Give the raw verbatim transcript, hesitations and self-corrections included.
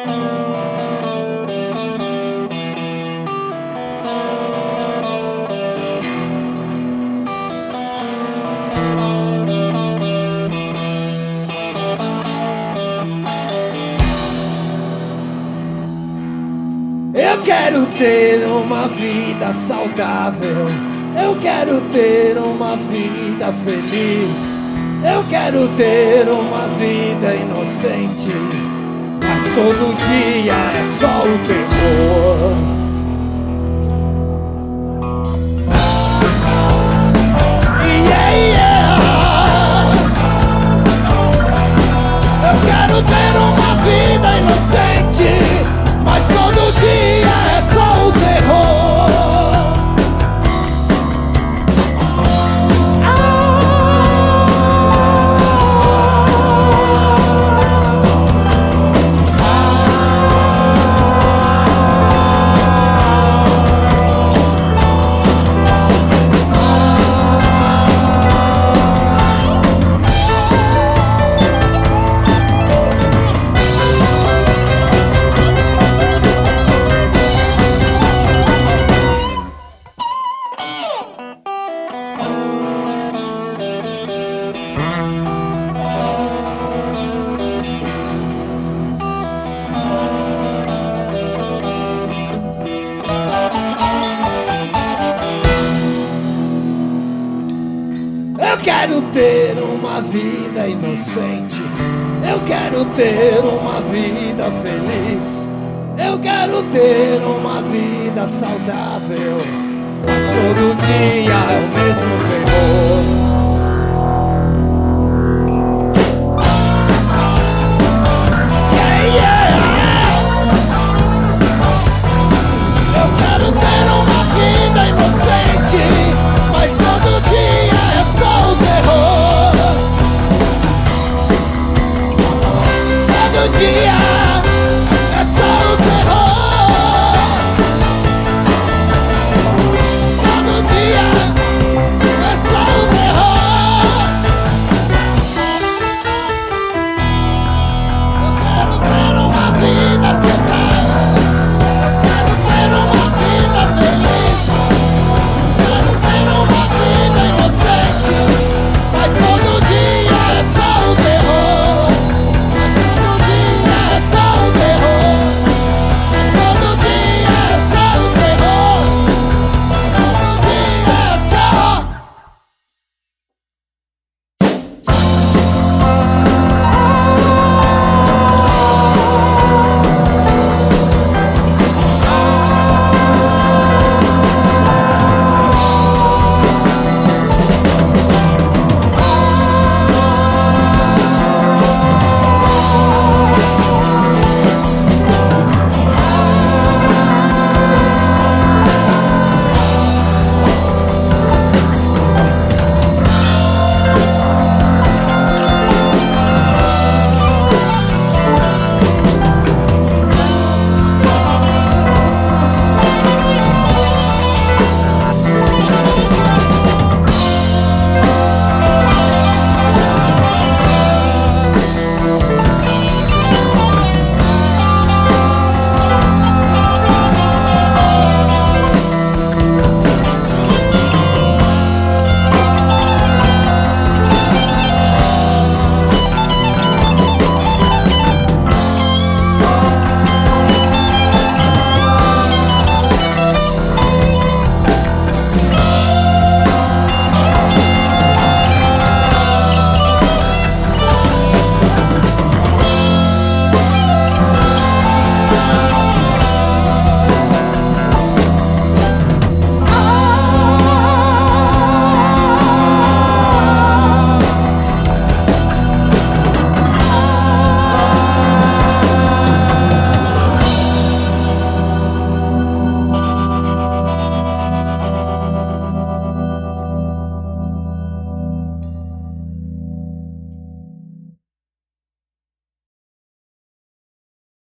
Eu quero ter uma vida saudável, eu quero ter uma vida feliz, eu quero ter uma vida inocente, mas todo dia é só o terror. Yeah, yeah. Eu quero ter uma vida inocente, mas todo dia é só o terror. Ah. Eu quero ter uma vida inocente, eu quero ter uma vida feliz, eu quero ter uma vida saudável, mas todo dia é o mesmo terror. Yeah.